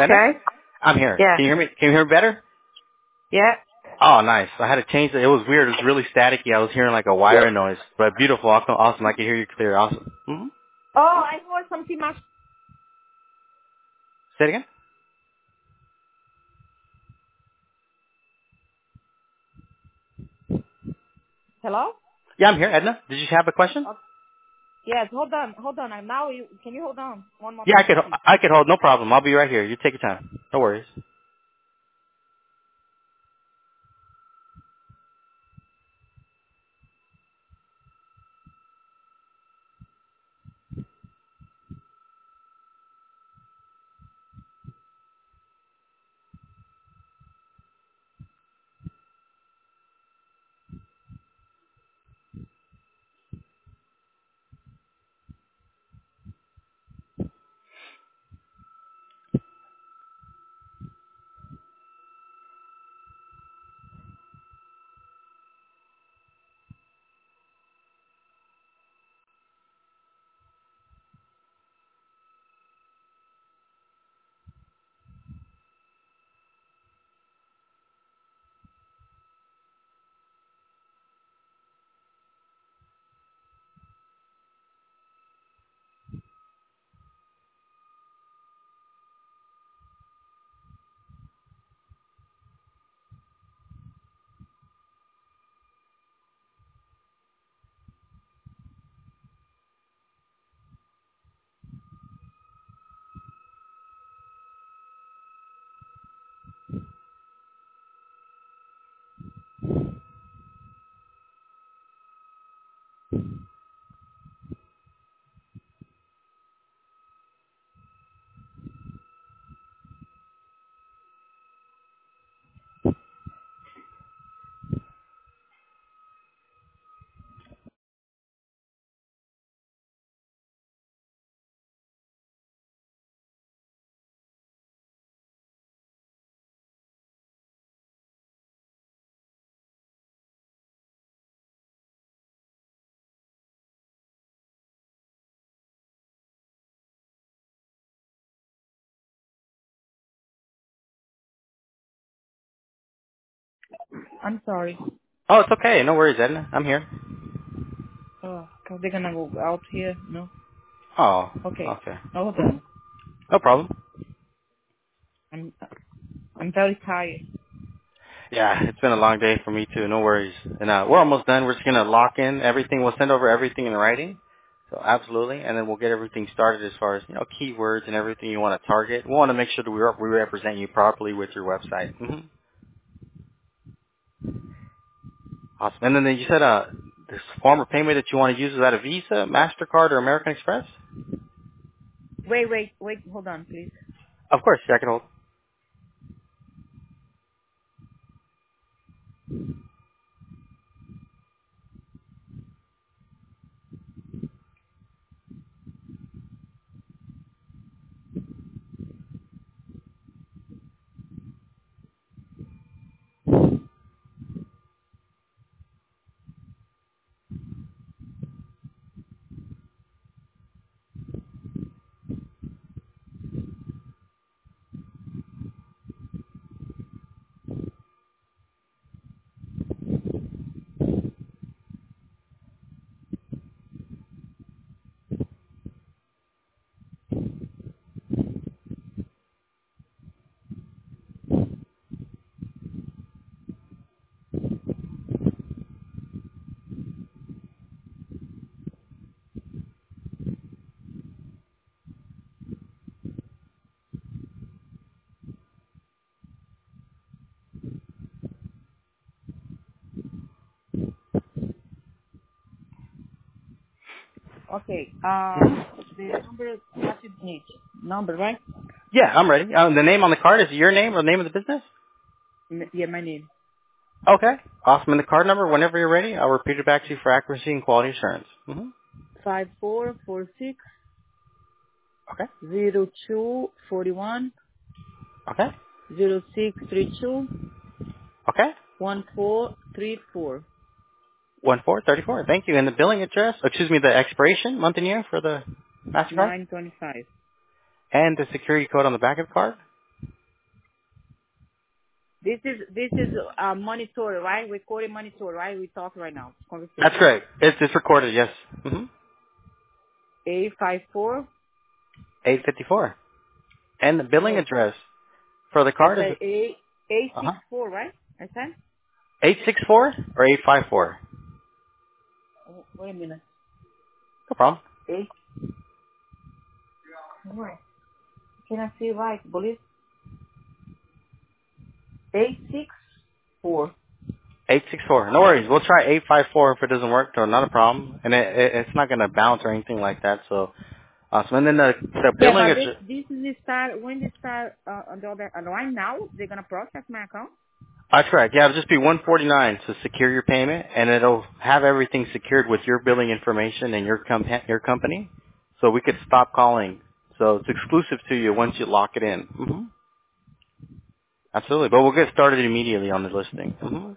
Edna? okay? I'm here. Yeah. Can you hear me? Can you hear me better? Yeah. Oh, nice. I had to change it. It was weird. It was really staticky. I was hearing like a wiring noise, but beautiful. Awesome. I can hear you clear. Awesome. Mm-hmm. Oh, I heard something much. Say it again? Hello? Yeah, I'm here. Edna, did you have a question? Oh, yes, hold on. Now can you hold on one more Yeah, time, please? I could hold. No problem. I'll be right here. You take your time. No worries. I'm sorry. Oh, it's okay. No worries, Edna. I'm here. Oh, because they're gonna go out here. No. Oh, Okay. okay. Hold on. No problem. I'm I'm very tired. Yeah, it's been a long day for me too. No worries. And we're almost done. We're just gonna lock in everything. We'll send over everything in writing. So absolutely, and then we'll get everything started as far as keywords and everything you want to target. We want to make sure that we represent you properly with your website. Mm-hmm. Awesome. And then you said this form of payment that you want to use, is that a Visa, Mastercard, or American Express? Wait. Hold on, please. Of course, yeah, I can hold. Okay. The number what you need. Number, right? Yeah, I'm ready. The name on the card is your name or the name of the business? Yeah, my name. Okay. Awesome. And the card number, whenever you're ready, I'll repeat it back to you for accuracy and quality assurance. Mm-hmm. 5446 Okay. 0241 Okay. 0632 Okay. 1434 1434. Thank you. And the billing address, the expiration, month and year for the MasterCard? 925. And the security code on the back of the card? This is monitored, right? Recorded monitored, right? We talk right now. Conversation. That's correct. It's recorded, yes. 854. 854. And the billing No, address for the I card is said 864, uh-huh. right? I said. 864 or 854? Wait a minute. No problem. 8. Where? Can I see right? Believe 864. 864. No worries. We'll try 854 if it doesn't work, so not a problem. And it's not going to bounce or anything like that, so awesome. And then the Yeah, billing but address. this is the start when they start on the other right now. They're gonna process my account. That's correct. Yeah, it'll just be 149 to secure your payment, and it'll have everything secured with your billing information and your company, so we could stop calling. So it's exclusive to you once you lock it in. Absolutely. But we'll get started immediately on the listing.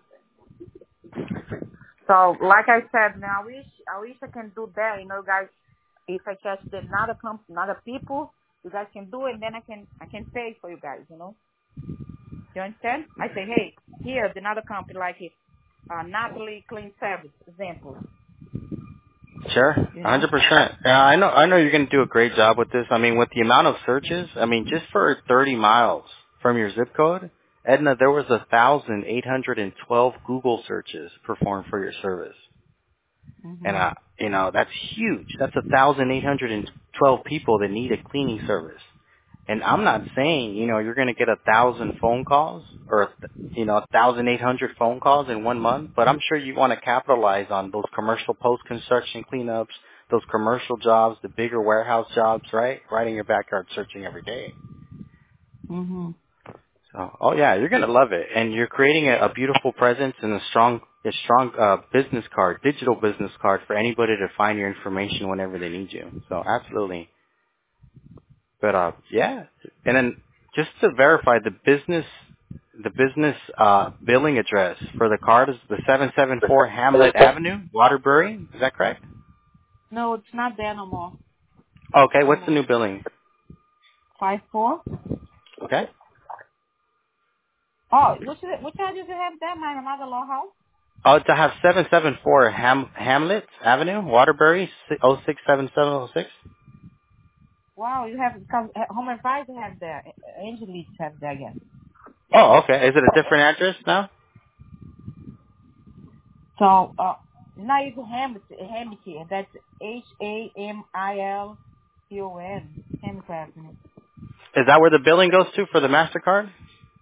So, like I said, now I wish I can do that. You know, guys, if I catch the another people, you guys can do it, and then I can pay for you guys. You know, you understand? I say, hey, here's another company like it, Natalie Clean Service, example. Sure, You know? 100%. Yeah, I know you're going to do a great job with this. I mean, with the amount of searches, I mean, just for 30 miles from your zip code, Edna, there was 1,812 Google searches performed for your service. And, Mhm. that's huge. That's 1,812 people that need a cleaning service. And I'm not saying, you're going to get 1,000 phone calls or, 1,800 phone calls in 1 month, but I'm sure you want to capitalize on those commercial post-construction cleanups, those commercial jobs, the bigger warehouse jobs, right? Right in your backyard searching every day. Mhm. So, oh yeah, you're going to love it. And you're creating a beautiful presence and a strong business card, digital business card for anybody to find your information whenever they need you. So absolutely. But yeah, and then just to verify the business billing address for the card is the 774 Hamlet Avenue, Waterbury. Is that correct? No, it's not there no more. Okay, No what's the more. new billing? 54. Okay. Oh, which address you have there? My mother-in-law house. Oh, to have 774 Hamlet Avenue, Waterbury, 067706. Wow, you have because Home Advisor have there. Angel Leaks have there again. Oh, okay. Is it a different address now? So now you Hamilton, and that's Hamilton. Hamilton. Is that where the billing goes to for the MasterCard?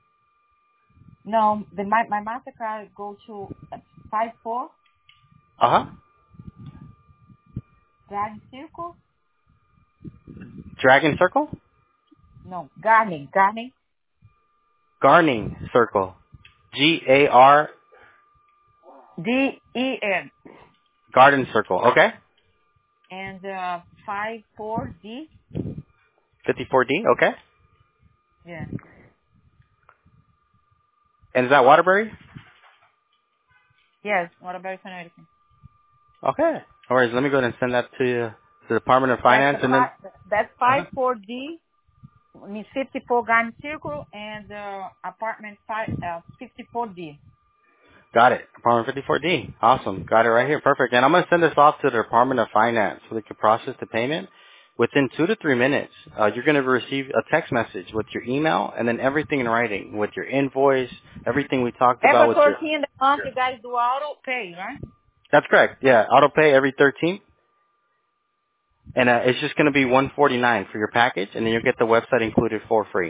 No, my Mastercard go to 54 Uh-huh. Garden Circle. Dragon Circle? No, Garning. Garning Circle. G-A-R, DEN Garden Circle. Okay. and 54D. 54D, okay. Yeah. And is that Waterbury? Yes. What about Connecticut? Okay. No worries. Let me go ahead and send that to the Department of That's Finance and then... that's Uh-huh. 54D. 54 Garden Circle and apartment 54D. Got it. Department 54D. Awesome. Got it right here. Perfect. And I'm going to send this off to the Department of Finance so they can process the payment. Within 2 to 3 minutes, you're going to receive a text message with your email and then everything in writing with your invoice, everything we talked about Every with your... 13 the month you guys do auto pay, right? That's correct. Yeah. Auto pay every 13th. And it's just going to be $149 for your package, and then you'll get the website included for free.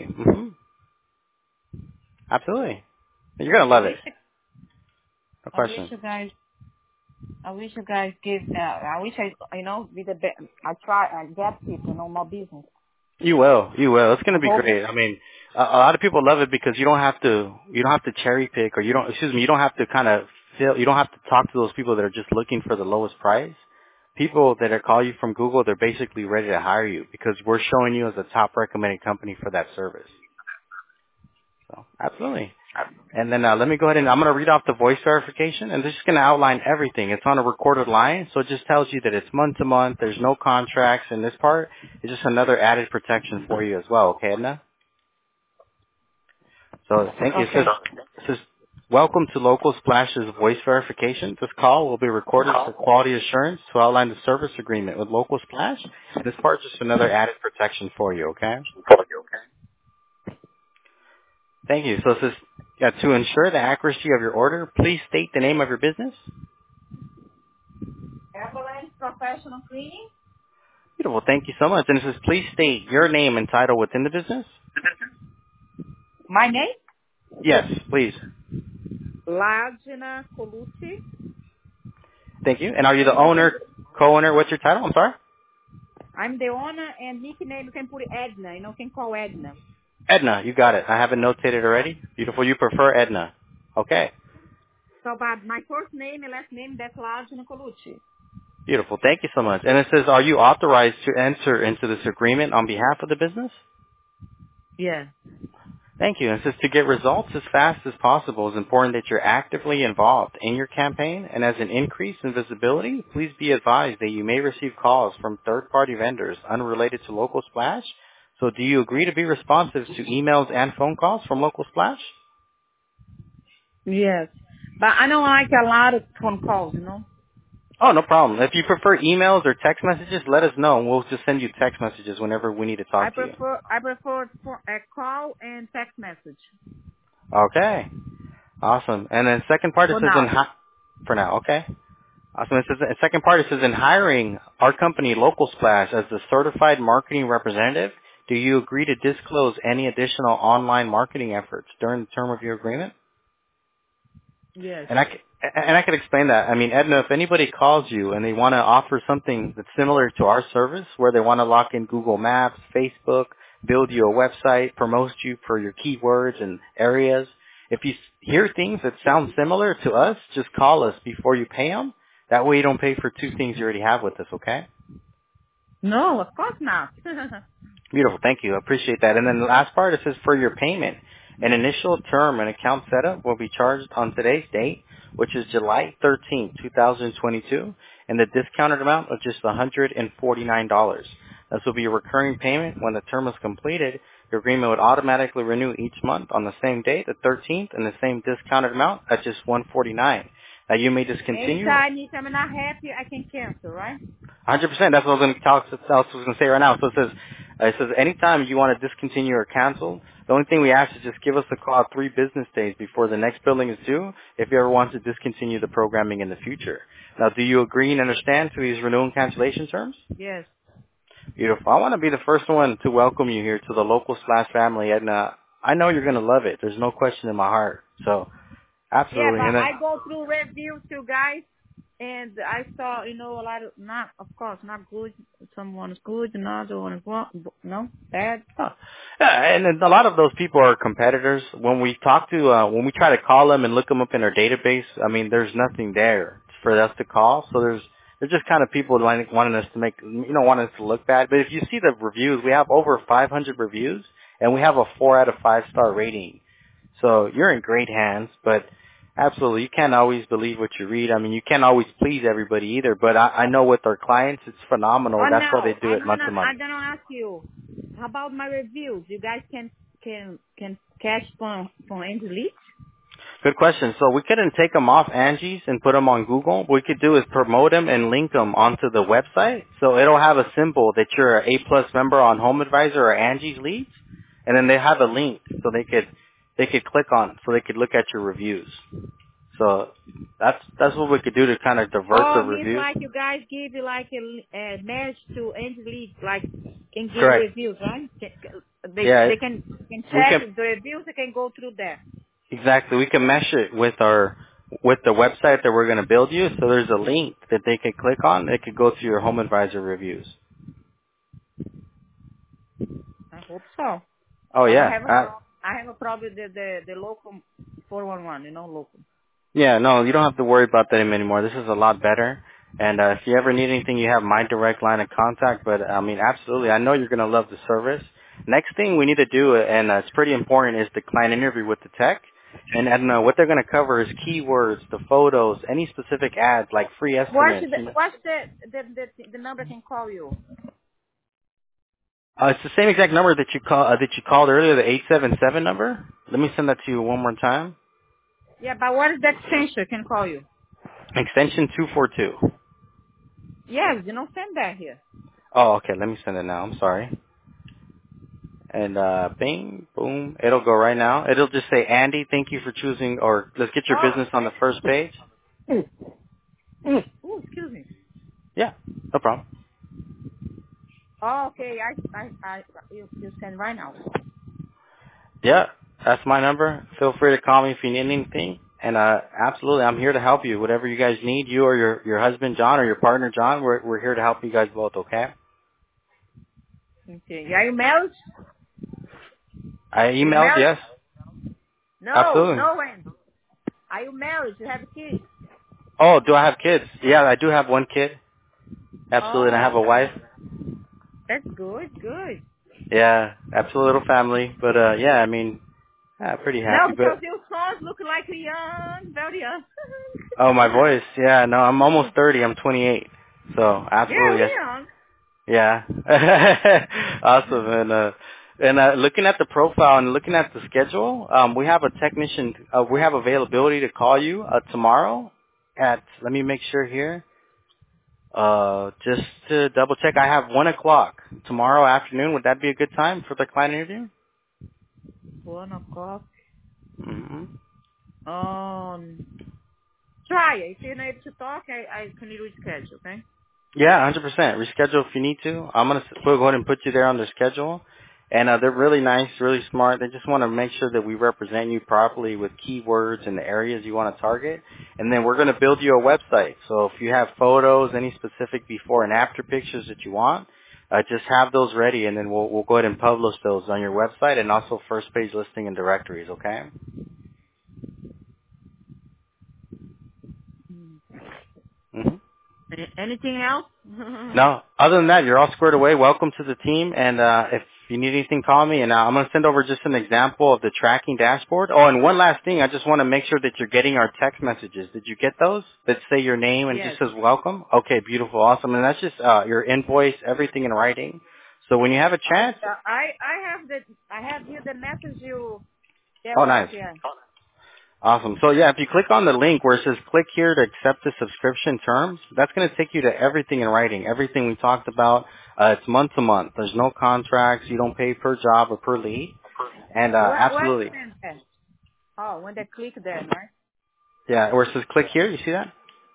Absolutely. You're going to love it. No I wish question. you guys give. I wish be the best. I try. I get people, more business. You will. You will. It's going I to be hope. great. I mean, a lot of people love it because you don't have to cherry pick or you don't have to kind of you don't have to talk to those people that are just looking for the lowest price. People that are call you from Google, they're basically ready to hire you because we're showing you as a top recommended company for that service. So, absolutely. And then let me go ahead and I'm going to read off the voice verification, and this is going to outline everything. It's on a recorded line, so it just tells you that it's month to month. There's no contracts in this part. It's just another added protection for you as well, okay, Edna? So thank you. Okay. It says, welcome to Local Splash's voice verification. This call will be recorded for quality assurance to outline the service agreement with Local Splash. This part is just another added protection for you, okay? Thank you. So it says, yeah, to ensure the accuracy of your order, please state the name of your business. Avalanche Professional Cleaning. Beautiful. Thank you so much. And it says, please state your name and title within the business. My name? Yes, please. Ladina Colucci. Thank you. And are you the And you can, owner, co-owner? What's your title? I'm sorry? I'm the owner, and nickname you can put Edna. You know, can call Edna. Edna, you got it. I have it notated already. Beautiful. You prefer Edna. Okay. So, but my first name and last name, that's Ladina Colucci. Beautiful. Thank you so much. And it says, are you authorized to enter into this agreement on behalf of the business? Yeah. Thank you. And it says to get results as fast as possible, it's important that you're actively involved in your campaign. And as an increase in visibility, please be advised that you may receive calls from third-party vendors unrelated to Local Splash. So do you agree to be responsive to emails and phone calls from Local Splash? Yes. But I don't like a lot of phone calls, you know. Oh, no problem. If you prefer emails or text messages, let us know, and we'll just send you text messages whenever we need to I talk to you. prefer for a call and text message. Okay. Awesome. And then second part, it For says now. for now, okay. Awesome. It says, second part, it says in hiring our company, Local Splash, as the certified marketing representative, do you agree to disclose any additional online marketing efforts during the term of your agreement? Yes. And I could explain that. I mean, Edna, if anybody calls you and they want to offer something that's similar to our service, where they want to lock in Google Maps, Facebook, build you a website, promote you for your keywords and areas, if you hear things that sound similar to us, just call us before you pay them. That way you don't pay for two things you already have with us, okay? No, of course not. Beautiful. Thank you. I appreciate that. And then the last part, it says for your payment, an initial term and account setup will be charged on today's date, which is July 13th, 2022, and the discounted amount of just $149. This will be a recurring payment when the term is completed. Your agreement would automatically renew each month on the same date, the 13th, and the same discounted amount at just $149. Now you may discontinue. Anytime if I'm not happy, I can cancel, right? 100%. That's what I was going to tell. That's what I was going to say right now. So it says anytime you want to discontinue or cancel, the only thing we ask is just give us a call 3 business days before the next billing is due if you ever want to discontinue the programming in the future. Now, do you agree and understand to these renewal and cancellation terms? Yes. Beautiful. I want to be the first one to welcome you here to the Local Splash family, Edna. I know you're going to love it. There's no question in my heart. So, Yeah, absolutely. but And then, I go through reviews too, guys, and I saw, you know, a lot of not, of course, not good. Someone is good, another one is wrong. No, bad. oh, yeah, and then a lot of those people are competitors. When we talk to, when we try to call them and look them up in our database, I mean, there's nothing there for us to call. So they're just kind of people like wanting us to make, wanting us to look bad. But if you see the reviews, we have over 500 reviews, and we have a 4 out of 5 star rating. So you're in great hands, but absolutely, you can't always believe what you read. I mean, you can't always please everybody either, but I know with our clients, it's phenomenal. Oh That's why no, they do it month to month. I'm gonna ask you. How about my reviews? You guys can cash from any leads? Good question. So we couldn't take them off Angie's and put them on Google. What we could do is promote them and link them onto the website. So it'll have a symbol that you're an A+ member on Home Advisor or Angie's Leads, and then they have a link so they could click on, so they could look at your reviews. So that's what we could do to kind of divert the Oh, means reviews. like you guys give you like a match to any leads, like can give Correct. reviews, right? Yeah, They can we check can the reviews. They can go through there. exactly. We can mesh it with the website that we're going to build you. So there's a link that they could click on. They could go to your Home Advisor reviews. I hope so. Oh But yeah. I have a problem with the local 411, you know, local. Yeah, no, you don't have to worry about that anymore. This is a lot better. And if you ever need anything, you have my direct line of contact. But, I mean, absolutely, I know you're going to love the service. Next thing we need to do, and it's pretty important, is the client interview with the tech. And what they're going to cover is keywords, the photos, any specific ads, like free estimates. What's the number can call you? It's the same exact number that you called earlier, the 877 number. Let me send that to you one more time. Yeah, but what is the extension? I can call you. Extension 242. Yes, you don't send that here. Oh, okay. Let me send it now. I'm sorry. And bing, boom. It'll go right now. It'll just say, Andy, thank you for choosing, or let's get your Oh, business on the first page. oh, excuse me. Yeah, no problem. Oh, okay. You send right now. Yeah, that's my number. Feel free to call me if you need anything. And absolutely, I'm here to help you. Whatever you guys need, you or your husband John or your partner John, we're here to help you guys both. Okay? Okay. Are you married? I You emailed. married? Yes, No, absolutely. no one. Are you married? You have kids? Oh, do I have kids? Yeah, I do have one kid. Absolutely, and I have Oh, a wife. that's good, good. Yeah, absolute little family. But yeah, I mean, pretty No, happy. because But your sons look like young, very young. oh, my voice. Yeah, no, I'm almost 30. I'm 28. So Yeah, absolutely, we yes. young. Yeah. Awesome. And looking at the profile and looking at the schedule, we have a technician. We have availability to call you tomorrow at. Let me make sure here. Just to double check, I have 1:00 tomorrow afternoon. Would that be a good time for the client interview? 1 o'clock. Mm-hmm. Try it. If you're not able to talk, I can reschedule, okay? Yeah, 100%. Reschedule if you need to. I'm gonna go ahead and put you there on their schedule. And they're really nice, really smart. They just want to make sure that we represent you properly with keywords and the areas you want to target. And then we're going to build you a website. So if you have photos, any specific before and after pictures that you want, just have those ready, and then we'll go ahead and publish those on your website and also first page listing and directories. Okay. Mm-hmm. Anything else? No, other than that, you're all squared away. Welcome to the team. And if you need anything, call me. And I'm going to send over just an example of the tracking dashboard. Oh, and one last thing. I just want to make sure that you're getting our text messages. Did you get those that say your name and Yes. just says welcome? Okay, beautiful, awesome. And that's just your invoice, everything in writing. So when you have a chance. I have here the message you. Yeah, Oh, right. nice. Yeah. Awesome. So yeah, if you click on the link where it says click here to accept the subscription terms, that's going to take you to everything in writing, everything we talked about. It's month to month. There's no contracts. You don't pay per job or per lead. And What absolutely. send that? Oh, when they click there, right? Yeah, where it says click here, you see that?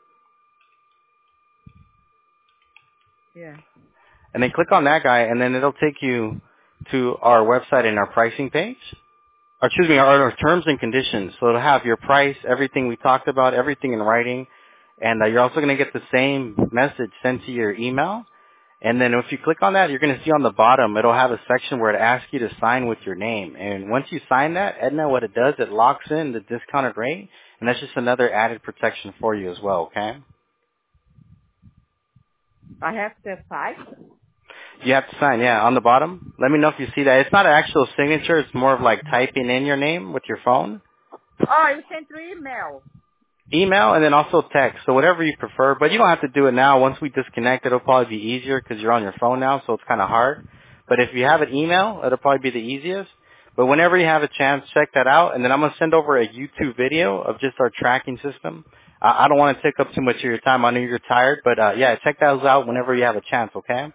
Yeah. And then click on that guy, and then it'll take you to our website and our pricing page. Or excuse me, our terms and conditions. So it'll have your price, everything we talked about, everything in writing. And you're also going to get the same message sent to your email. And then if you click on that, you're going to see on the bottom, it'll have a section where it asks you to sign with your name. And once you sign that, Edna, what it does, it locks in the discounted rate. And that's just another added protection for you as well, okay? I have to five. You have to sign, yeah, on the bottom. Let me know if you see that. It's not an actual signature. It's more of like typing in your name with your phone. Oh, you sent through email. Email and then also text. So whatever you prefer. But you don't have to do it now. Once we disconnect, it'll probably be easier because you're on your phone now, so it's kind of hard. But if you have an email, it'll probably be the easiest. But whenever you have a chance, check that out. And then I'm going to send over a YouTube video of just our tracking system. I don't want to take up too much of your time. I know you're tired. But yeah, check those out whenever you have a chance, okay?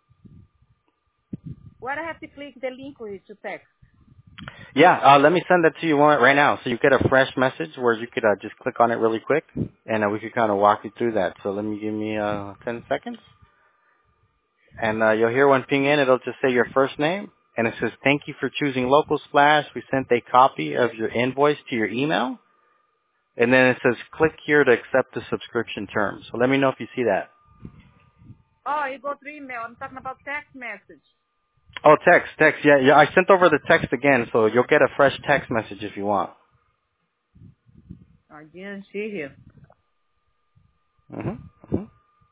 What I have to click the link with you to text. Yeah, let me send that to you right now. So you get a fresh message where you could just click on it really quick, and we could kind of walk you through that. So let me give me 10 seconds. And you'll hear one ping in. It'll just say your first name, and it says, thank you for choosing Local Splash. We sent a copy of your invoice to your email. And then it says, click here to accept the subscription terms. So let me know if you see that. Oh, you go through email. I'm talking about text message. Oh, text. Yeah, I sent over the text again, so you'll get a fresh text message if you want. I didn't see here. Mm-hmm.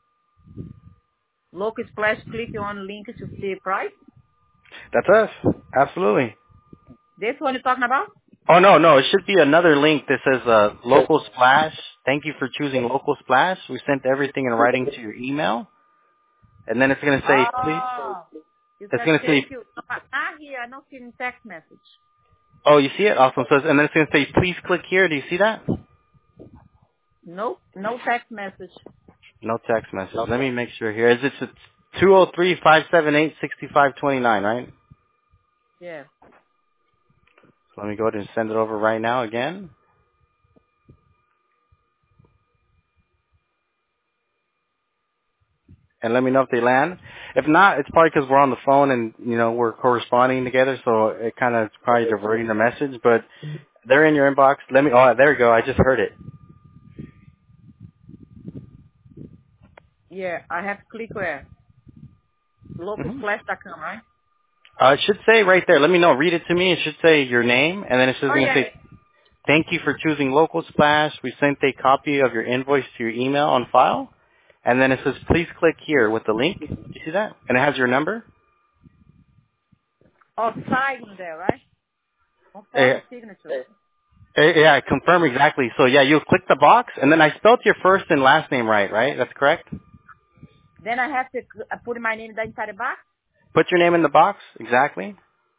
Local Splash, click on link to see price. That's us. Absolutely. This one you're talking about? Oh, no. It should be another link that says Local Splash. Thank you for choosing Local Splash. We sent everything in writing to your email. And then it's going to say, please. Oh, it's It's gonna going to say, take you. Here, I don't see in text message. Oh, you see it? Awesome. So, and then it's going to say, please click here. Do you see that? Nope, no text message. No text message. Let me make sure here. Is it 203-578-6529, right? Yeah. So let me go ahead and send it over right now again. And let me know if they land. If not, it's probably because we're on the phone and, we're corresponding together, so it kind of is probably diverting the message, but they're in your inbox. Oh, there we go. I just heard it. Yeah, I have to click where? hmm Localsplash.com, right? It should say right there. Let me know. Read it to me. It should say your name, and then it's just Oh, going to yeah. say, thank you for choosing Local Splash. We sent a copy of your invoice to your email on file. And then it says, please click here with the link. You see that? And it has your number. Oh, sign there, right? Confirm Eh, the signature. yeah, confirm exactly. So yeah, you'll click the box, and then I spelled your first and last name right? That's correct? Then I have to put my name inside the box. Put your name in the box. Exactly.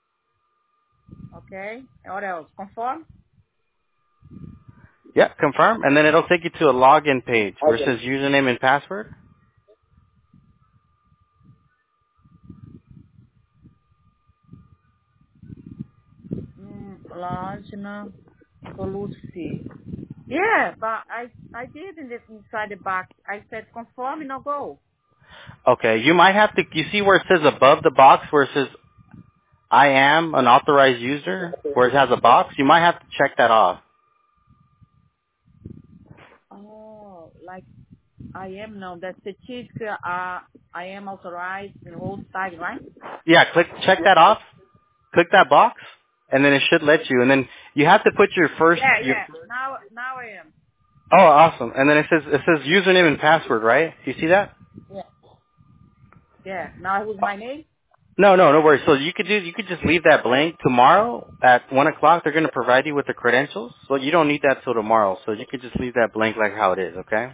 Okay. What else? Confirm? Yeah, confirm. And then it'll take you to a login page where it says username and password. Logina Colucci. Yeah, but I did inside the box. I said confirm and no go. Okay, you might have to, you see where it says above the box where it says I am an authorized user, where it has a box? You might have to check that off. Oh, like I am now. That certificate, I am authorized in whole side, right? Yeah, check that off. Click that box, and then it should let you. And then you have to put your first, Yeah, yeah. Now I am. oh, awesome. And then it says username and password, right? Do you see that? Yeah. Yeah. Now who's my name? No worries. So you could just leave that blank. Tomorrow at 1:00, they're going to provide you with the credentials. So you don't need that till tomorrow. So you could just leave that blank like how it is, okay?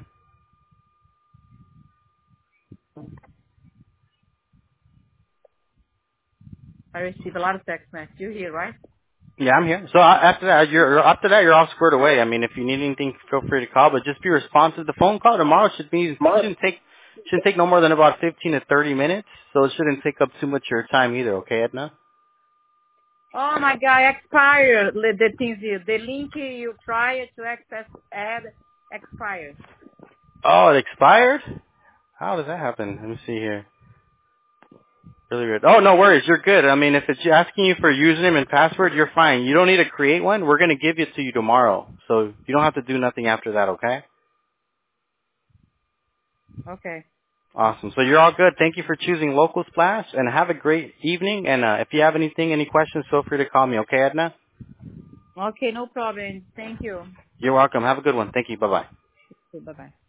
I received a lot of text messages. You here, right? Yeah, I'm here. So after that, you're all squared away. I mean, if you need anything, feel free to call, but just be responsive. The phone call tomorrow shouldn't take no more than about 15 to 30 minutes. So it shouldn't take up too much of your time either, okay, Edna? Oh my God, expired. The things here. The link you try to access ad expired. Oh, it expired? How does that happen? Let me see here. Really weird. Oh, no worries. You're good. I mean, if it's asking you for username and password, you're fine. You don't need to create one. We're going to give it to you tomorrow. So you don't have to do nothing after that, okay? Okay. Awesome. So you're all good. Thank you for choosing Local Splash, and have a great evening. And if you have any questions, feel free to call me, okay, Edna? Okay, no problem. Thank you. You're welcome. Have a good one. Thank you. Bye-bye. Bye bye.